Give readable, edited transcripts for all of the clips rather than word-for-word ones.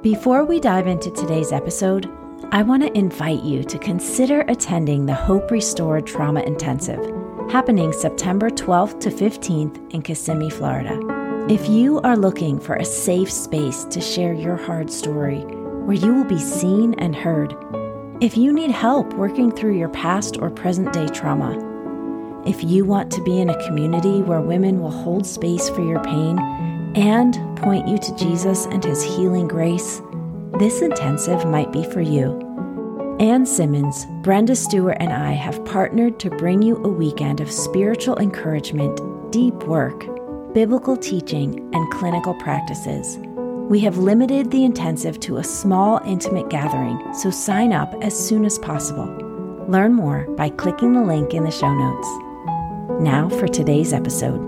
Before we dive into today's episode, I want to invite you to consider attending the Hope Restored Trauma Intensive, happening September 12th to 15th in Kissimmee, Florida. If you are looking for a safe space to share your hard story, where you will be seen and heard, if you need help working through your past or present day trauma, if you want to be in a community where women will hold space for your pain and point you to Jesus and His healing grace, this intensive might be for you. Ann Simmons, Brenda Stewart, and I have partnered to bring you a weekend of spiritual encouragement, deep work, biblical teaching, and clinical practices. We have limited the intensive to a small, intimate gathering, so sign up as soon as possible. Learn more by clicking the link in the show notes. Now for today's episode.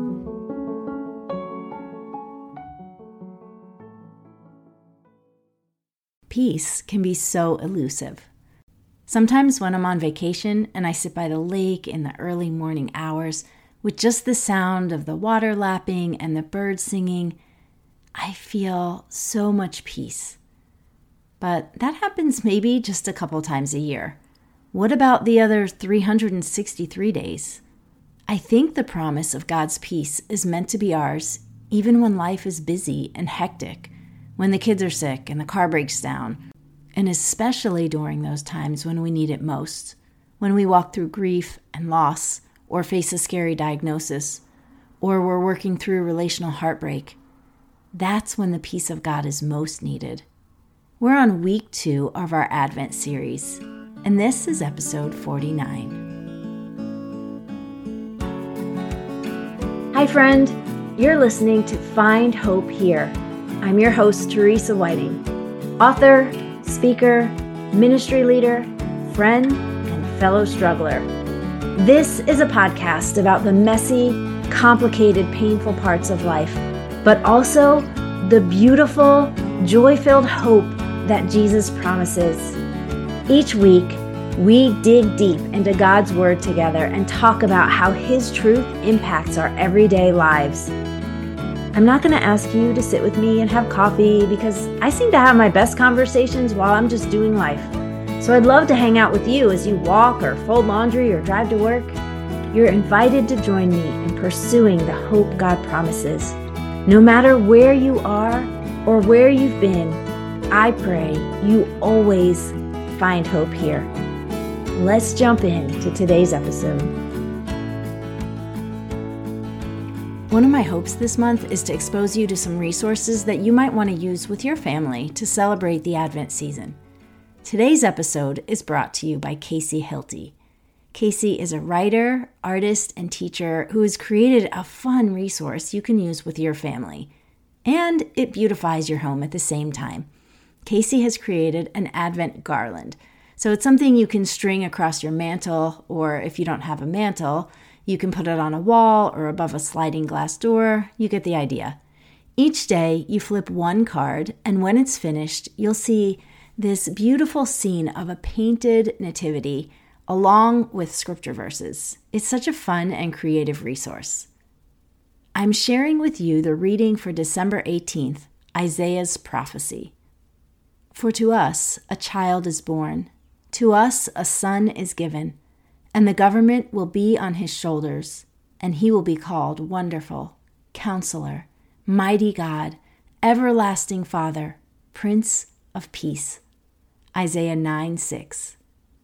Peace can be so elusive. Sometimes when I'm on vacation and I sit by the lake in the early morning hours with just the sound of the water lapping and the birds singing, I feel so much peace. But that happens maybe just a couple times a year. What about the other 363 days? I think the promise of God's peace is meant to be ours even when life is busy and hectic, when the kids are sick and the car breaks down, and especially during those times when we need it most, when we walk through grief and loss, or face a scary diagnosis, or we're working through relational heartbreak. That's when the peace of God is most needed. We're on week 2 of our Advent series, and this is episode 49. Hi friend, you're listening to Find Hope Here. I'm your host, Teresa Whiting, author, speaker, ministry leader, friend, and fellow struggler. This is a podcast about the messy, complicated, painful parts of life, but also the beautiful, joy-filled hope that Jesus promises. Each week, we dig deep into God's Word together and talk about how His truth impacts our everyday lives. I'm not going to ask you to sit with me and have coffee because I seem to have my best conversations while I'm just doing life. So I'd love to hang out with you as you walk or fold laundry or drive to work. You're invited to join me in pursuing the hope God promises. No matter where you are or where you've been, I pray you always find hope here. Let's jump into today's episode. One of my hopes this month is to expose you to some resources that you might want to use with your family to celebrate the Advent season. Today's episode is brought to you by Casey Hilty. Casey is a writer, artist, and teacher who has created a fun resource you can use with your family. And it beautifies your home at the same time. Casey has created an Advent garland. So it's something you can string across your mantle, or if you don't have a mantle, you can put it on a wall or above a sliding glass door. You get the idea. Each day, you flip one card, and when it's finished, you'll see this beautiful scene of a painted nativity along with scripture verses. It's such a fun and creative resource. I'm sharing with you the reading for December 18th, Isaiah's prophecy. For to us a child is born, to us a son is given, and the government will be on his shoulders, and he will be called Wonderful, Counselor, Mighty God, Everlasting Father, Prince of Peace. Isaiah 9:6.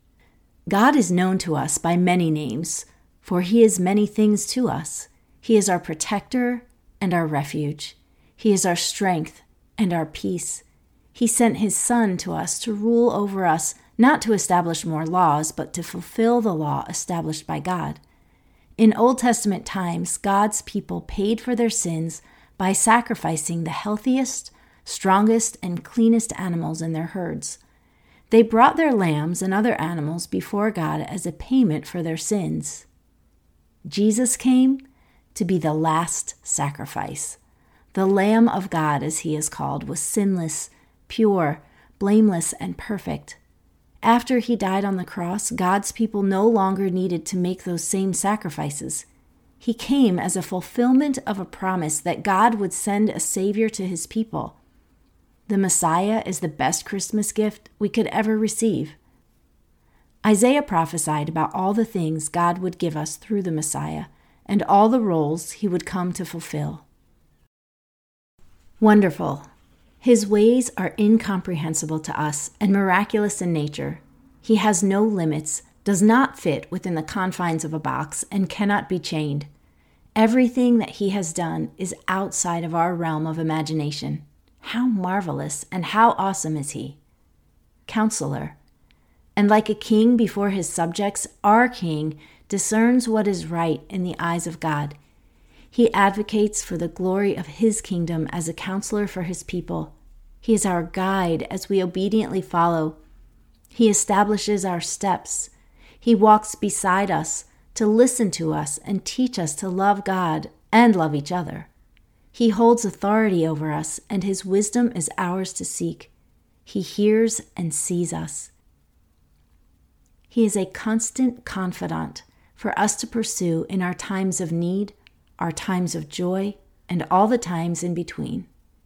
God is known to us by many names, for He is many things to us. He is our protector and our refuge. He is our strength and our peace. He sent His Son to us to rule over us, not to establish more laws, but to fulfill the law established by God. In Old Testament times, God's people paid for their sins by sacrificing the healthiest, strongest, and cleanest animals in their herds. They brought their lambs and other animals before God as a payment for their sins. Jesus came to be the last sacrifice. The Lamb of God, as He is called, was sinless, pure, blameless, and perfect. After He died on the cross, God's people no longer needed to make those same sacrifices. He came as a fulfillment of a promise that God would send a Savior to His people. the Messiah is the best Christmas gift we could ever receive. Isaiah prophesied about all the things God would give us through the Messiah and all the roles he would come to fulfill. Wonderful. His ways are incomprehensible to us and miraculous in nature. He has no limits, does not fit within the confines of a box, and cannot be chained. Everything that he has done is outside of our realm of imagination. How marvelous and how awesome is he? Counselor. And like a king before his subjects, our king discerns what is right in the eyes of God. He advocates for the glory of his kingdom as a counselor for his people. He is our guide as we obediently follow. He establishes our steps. He walks beside us to listen to us and teach us to love God and love each other. He holds authority over us, and his wisdom is ours to seek. He hears and sees us. He is a constant confidant for us to pursue in our times of need, our times of joy, and all the times in between.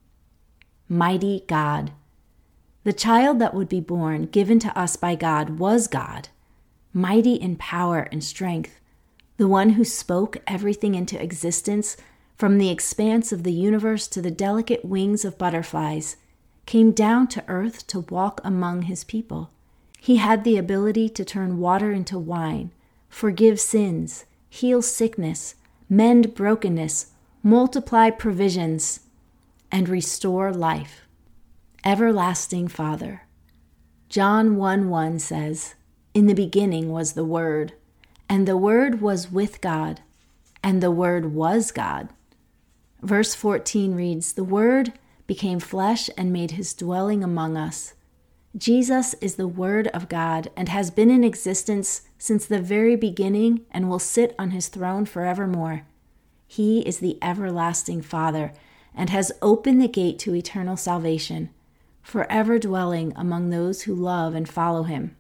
Mighty God. The child that would be born, given to us by God, was God, mighty in power and strength, the one who spoke everything into existence, from the expanse of the universe to the delicate wings of butterflies, came down to earth to walk among his people. He had the ability to turn water into wine, forgive sins, heal sickness, mend brokenness, multiply provisions, and restore life. Everlasting Father. John 1:1 says, "In the beginning was the Word, and the Word was with God, and the Word was God." Verse 14 reads, "The Word became flesh and made his dwelling among us." Jesus is the Word of God and has been in existence since the very beginning and will sit on his throne forevermore. He is the everlasting Father and has opened the gate to eternal salvation, forever dwelling among those who love and follow him.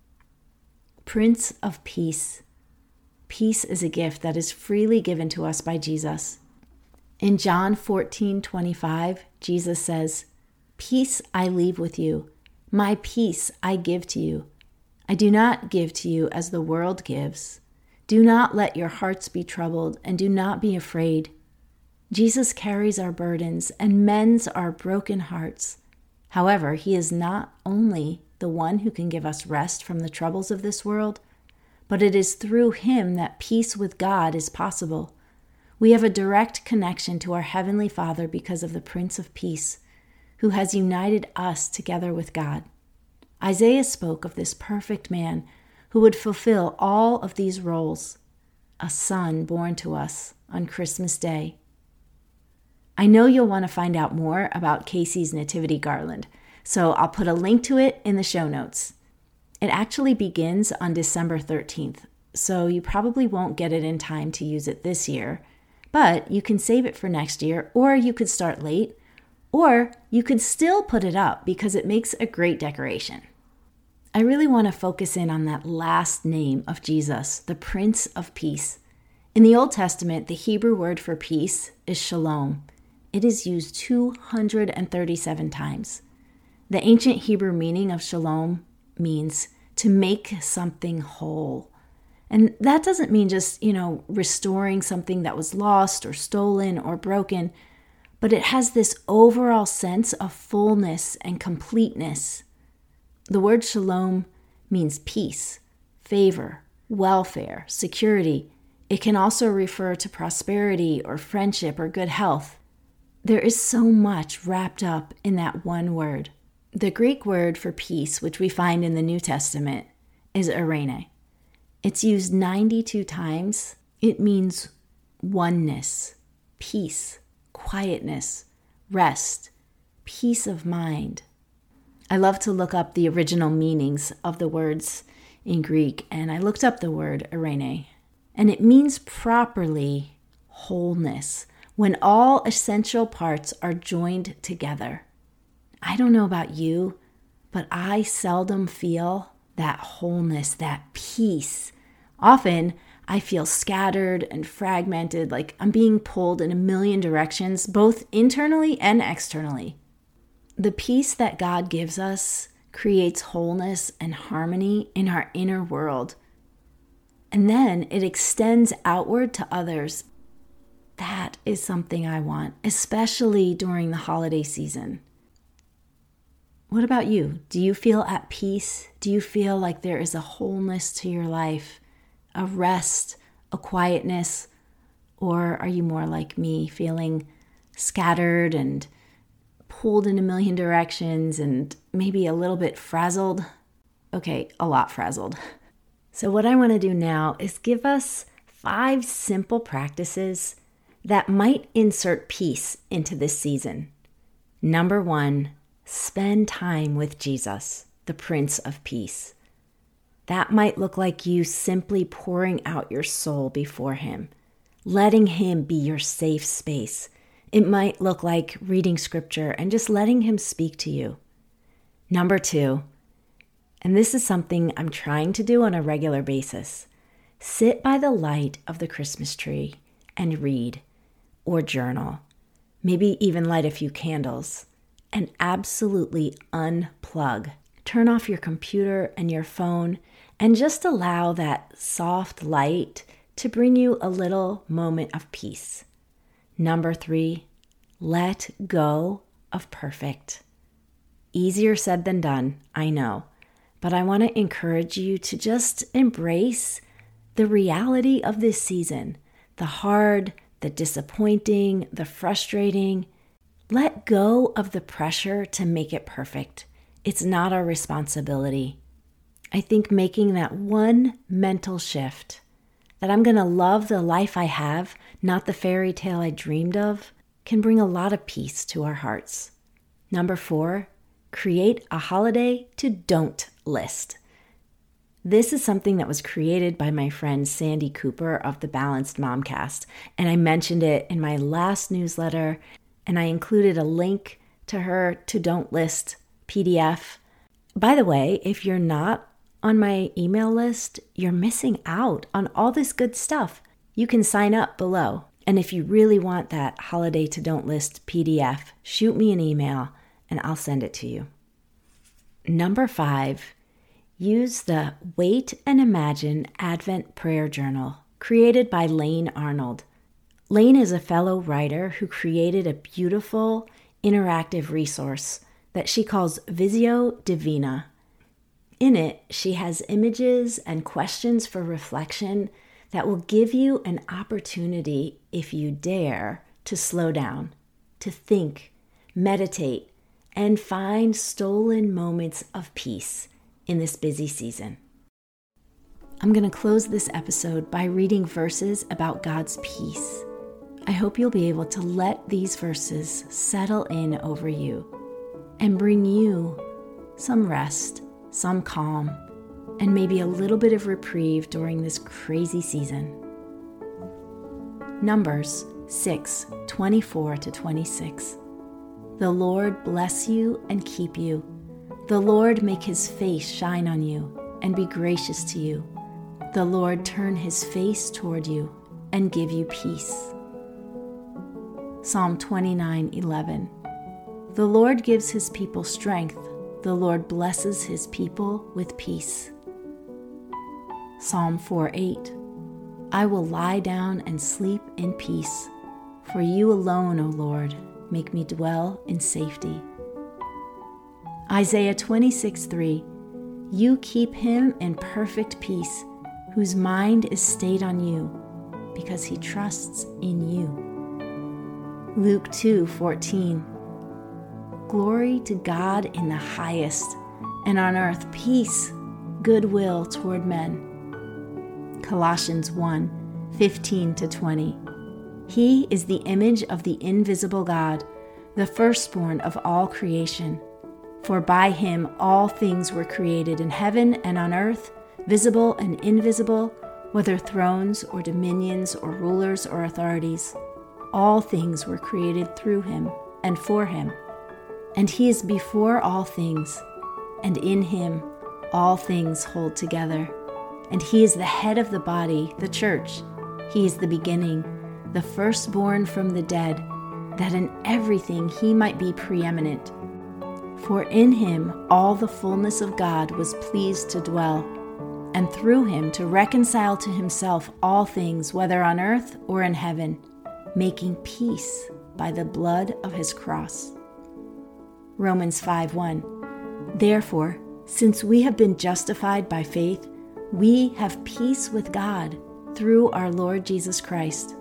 Prince of Peace. Peace is a gift that is freely given to us by Jesus. In John 14:25, Jesus says, "Peace I leave with you. My peace I give to you. I do not give to you as the world gives. Do not let your hearts be troubled, and do not be afraid." Jesus carries our burdens and mends our broken hearts. However, he is not only the one who can give us rest from the troubles of this world, but it is through him that peace with God is possible. We have a direct connection to our Heavenly Father because of the Prince of Peace, who has united us together with God. Isaiah spoke of this perfect man who would fulfill all of these roles, a son born to us on Christmas Day. I know you'll want to find out more about Casey's nativity garland, so I'll put a link to it in the show notes. It actually begins on December 13th, so you probably won't get it in time to use it this year, but you can save it for next year, or you could start late, or you could still put it up because it makes a great decoration. I really want to focus in on that last name of Jesus, the Prince of Peace. In the Old Testament, the Hebrew word for peace is shalom. It is used 237 times. The ancient Hebrew meaning of shalom means to make something whole. And that doesn't mean just, restoring something that was lost or stolen or broken, but it has this overall sense of fullness and completeness. The word shalom means peace, favor, welfare, security. It can also refer to prosperity or friendship or good health. There is so much wrapped up in that one word. The Greek word for peace, which we find in the New Testament, is eirene. It's used 92 times. It means oneness, peace, quietness, rest, peace of mind. I love to look up the original meanings of the words in Greek, and I looked up the word eirene, and it means properly wholeness, when all essential parts are joined together. I don't know about you, but I seldom feel that wholeness, that peace. Often, I feel scattered and fragmented, like I'm being pulled in a million directions, both internally and externally. The peace that God gives us creates wholeness and harmony in our inner world. And then it extends outward to others. That is something I want, especially during the holiday season. What about you? Do you feel at peace? Do you feel like there is a wholeness to your life, a rest, a quietness? Or are you more like me, feeling scattered and pulled in a million directions and maybe a little bit frazzled? Okay, a lot frazzled. So what I want to do now is give us 5 simple practices that might insert peace into this season. Number 1, spend time with Jesus, the Prince of Peace. That might look like you simply pouring out your soul before Him, letting Him be your safe space. It might look like reading scripture and just letting Him speak to you. Number 2, and this is something I'm trying to do on a regular basis, sit by the light of the Christmas tree and read or journal, maybe even light a few candles, and absolutely unplug. Turn off your computer and your phone and just allow that soft light to bring you a little moment of peace. Number 3, let go of perfect. Easier said than done, I know, but I want to encourage you to just embrace the reality of this season, the hard, the disappointing, the frustrating. Let go of the pressure to make it perfect. It's not our responsibility. I think making that one mental shift, that I'm going to love the life I have, not the fairy tale I dreamed of, can bring a lot of peace to our hearts. Number 4, create a holiday to don't list. This is something that was created by my friend Sandy Cooper of the Balanced Momcast, and I mentioned it in my last newsletter, and I included a link to her to Don't List PDF. By the way, if you're not on my email list, you're missing out on all this good stuff. You can sign up below. And if you really want that Holiday to Don't List PDF, shoot me an email and I'll send it to you. Number 5, use the Wait and Imagine Advent Prayer Journal, created by Lane Arnold. Lane is a fellow writer who created a beautiful interactive resource that she calls Visio Divina. In it, she has images and questions for reflection that will give you an opportunity, if you dare, to slow down, to think, meditate, and find stolen moments of peace in this busy season. I'm going to close this episode by reading verses about God's peace. I hope you'll be able to let these verses settle in over you and bring you some rest, some calm, and maybe a little bit of reprieve during this crazy season. Numbers 6:24-26. The Lord bless you and keep you. The Lord make His face shine on you and be gracious to you. The Lord turn His face toward you and give you peace. Psalm 29:11. The Lord gives His people strength. The Lord blesses His people with peace. Psalm 4:8. I will lie down and sleep in peace, for you alone, O Lord, make me dwell in safety. Isaiah 26:3. You keep him in perfect peace, whose mind is stayed on you, because he trusts in you. Luke 2:14. Glory to God in the highest, and on earth peace, goodwill toward men. Colossians 1:15-20. He is the image of the invisible God, the firstborn of all creation. For by him all things were created in heaven and on earth, visible and invisible, whether thrones or dominions or rulers or authorities. All things were created through him and for him. And he is before all things, and in him all things hold together. And he is the head of the body, the church. He is the beginning, the firstborn from the dead, that in everything he might be preeminent. For in him all the fullness of God was pleased to dwell, and through him to reconcile to himself all things, whether on earth or in heaven, making peace by the blood of his cross. Romans 5:1. Therefore, since we have been justified by faith, we have peace with God through our Lord Jesus Christ.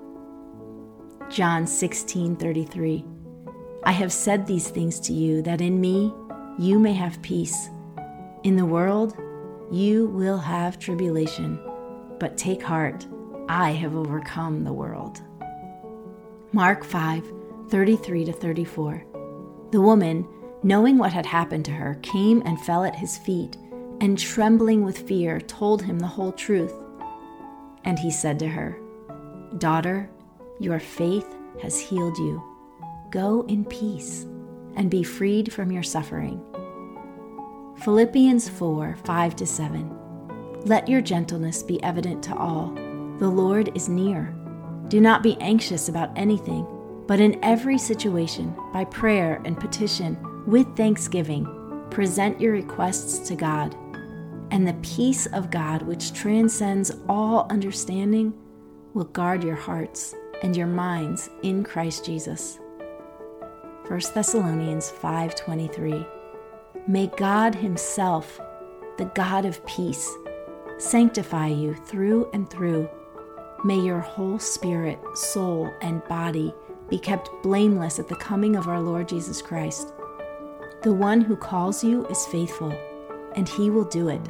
John 16:33. I have said these things to you, that in me you may have peace. In the world you will have tribulation, but take heart, I have overcome the world. Mark 5:33-34. The woman, knowing what had happened to her, came and fell at his feet, and trembling with fear, told him the whole truth. And he said to her, Daughter, your faith has healed you. Go in peace and be freed from your suffering. Philippians 4:5-7. Let your gentleness be evident to all. The Lord is near. Do not be anxious about anything, but in every situation, by prayer and petition, with thanksgiving, present your requests to God. And the peace of God, which transcends all understanding, will guard your hearts and your minds in Christ Jesus. 1 Thessalonians 5:23. May God himself, the God of peace, sanctify you through and through. May your whole spirit, soul, and body be kept blameless at the coming of our Lord Jesus Christ. The one who calls you is faithful, and he will do it.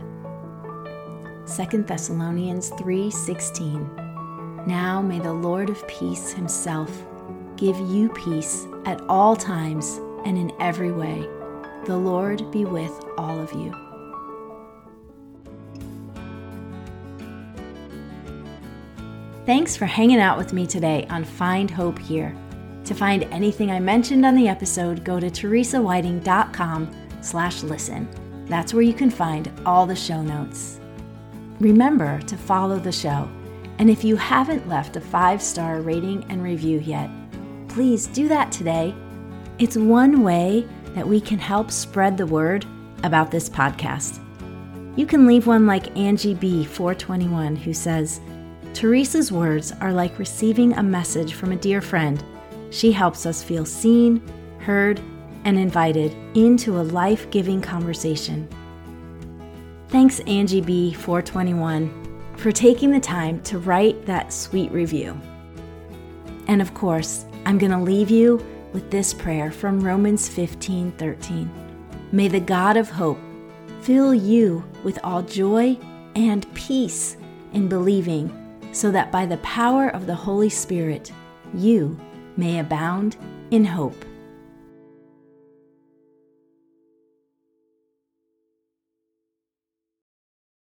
2 Thessalonians 3:16. Now may the Lord of peace himself give you peace at all times and in every way. The Lord be with all of you. Thanks for hanging out with me today on Find Hope Here. To find anything I mentioned on the episode, go to teresawhiting.com/listen. That's where you can find all the show notes. Remember to follow the show, and if you haven't left a 5-star rating and review yet, please do that today. It's one way that we can help spread the word about this podcast. You can leave one like Angie B. 421, who says, Teresa's words are like receiving a message from a dear friend. She helps us feel seen, heard, and invited into a life-giving conversation. Thanks, Angie B. 421, for taking the time to write that sweet review. And of course, I'm going to leave you with this prayer from Romans 15:13. May the God of hope fill you with all joy and peace in believing, so that by the power of the Holy Spirit, you may abound in hope.